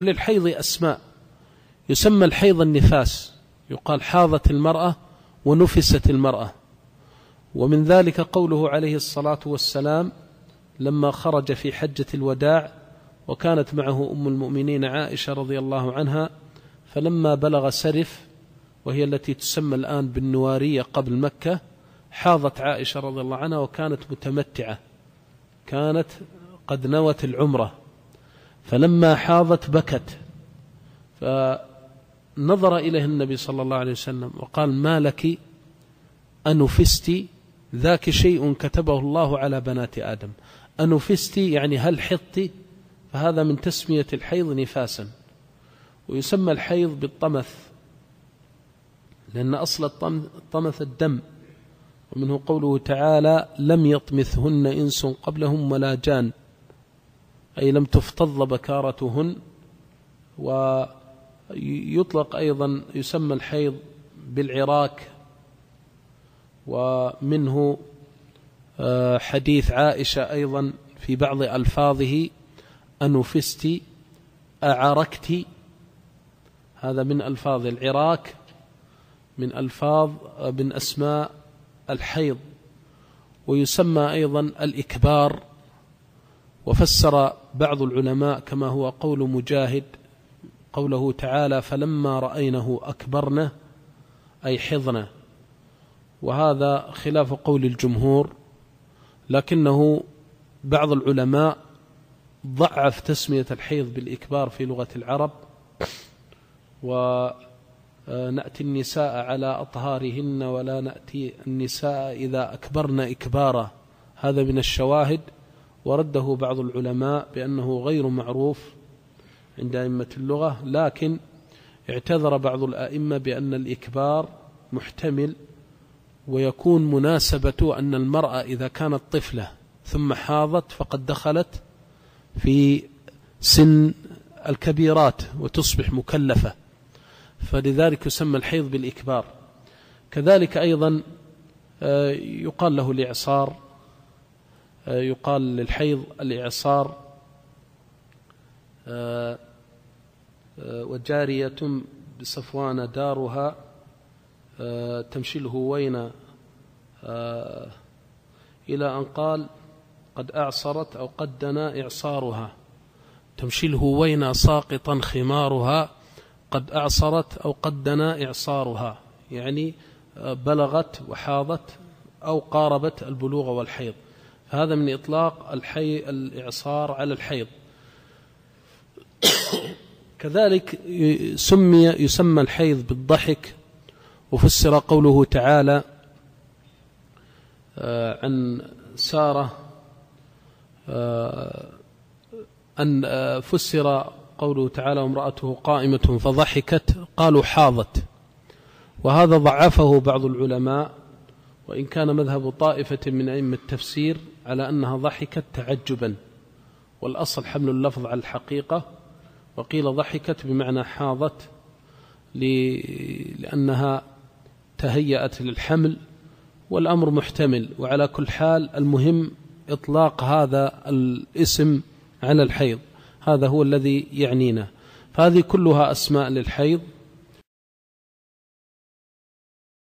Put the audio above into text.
للحيض أسماء، يسمى الحيض النفاس، يقال حاضت المرأة ونفست المرأة. ومن ذلك قوله عليه الصلاة والسلام لما خرج في حجة الوداع وكانت معه أم المؤمنين عائشة رضي الله عنها، فلما بلغ سرف وهي التي تسمى الآن بالنوارية قبل مكة، حاضت عائشة رضي الله عنها وكانت متمتعة، كانت قد نوت العمرة، فلما حاضت بكت، فنظر إليه النبي صلى الله عليه وسلم وقال ما لك أنفست؟ ذاك شيء كتبه الله على بنات آدم. أنفست يعني هل حضت؟ فهذا من تسمية الحيض نفاسا. ويسمى الحيض بالطمث لأن أصل الطمث الدم، ومنه قوله تعالى لم يطمثهن إنس قبلهم ولا جان، أي لم تفتض بكارتهن. ويطلق أيضا يسمى الحيض بالعراك، ومنه حديث عائشة أيضا في بعض ألفاظه أنفست أعركت، هذا من ألفاظ العراك، من أسماء الحيض. ويسمى أيضا الإكبار، وفسر بعض العلماء كما هو قول مجاهد قوله تعالى فلما رأينه أكبرنه أي حضنه، وهذا خلاف قول الجمهور، لكنه بعض العلماء ضعف تسمية الحيض بالإكبار في لغة العرب. ونأتي النساء على أطهارهن ولا نأتي النساء إذا أكبرن إكبارا، هذا من الشواهد، ورده بعض العلماء بأنه غير معروف عند أئمة اللغة، لكن اعتذر بعض الأئمة بأن الإكبار محتمل، ويكون مناسبة أن المرأة إذا كانت طفلة ثم حاضت فقد دخلت في سن الكبيرات وتصبح مكلفة، فلذلك يسمى الحيض بالإكبار. كذلك أيضا يقال له الإعصار، يقال للحيض الإعصار. وجارية بصفوان دارها تمشي الهوين إلى أن قال قد أعصرت أو قد دنا إعصارها، تمشي الهوين ساقطا خمارها قد أعصرت أو قد دنا إعصارها، يعني بلغت وحاضت أو قاربت البلوغ والحيض، هذا من إطلاق الإعصار على الحيض. كذلك يسمى الحيض بالضحك، وفسر قوله تعالى عن سارة أن فسر قوله تعالى وامرأته قائمة فضحكت قالوا حاضت، وهذا ضعفه بعض العلماء، وإن كان مذهب طائفة من أئمة التفسير على أنها ضحكت تعجبا، والأصل حمل اللفظ على الحقيقة، وقيل ضحكت بمعنى حاضت لأنها تهيأت للحمل، والأمر محتمل. وعلى كل حال المهم إطلاق هذا الاسم على الحيض، هذا هو الذي يعنينا. فهذه كلها أسماء للحيض.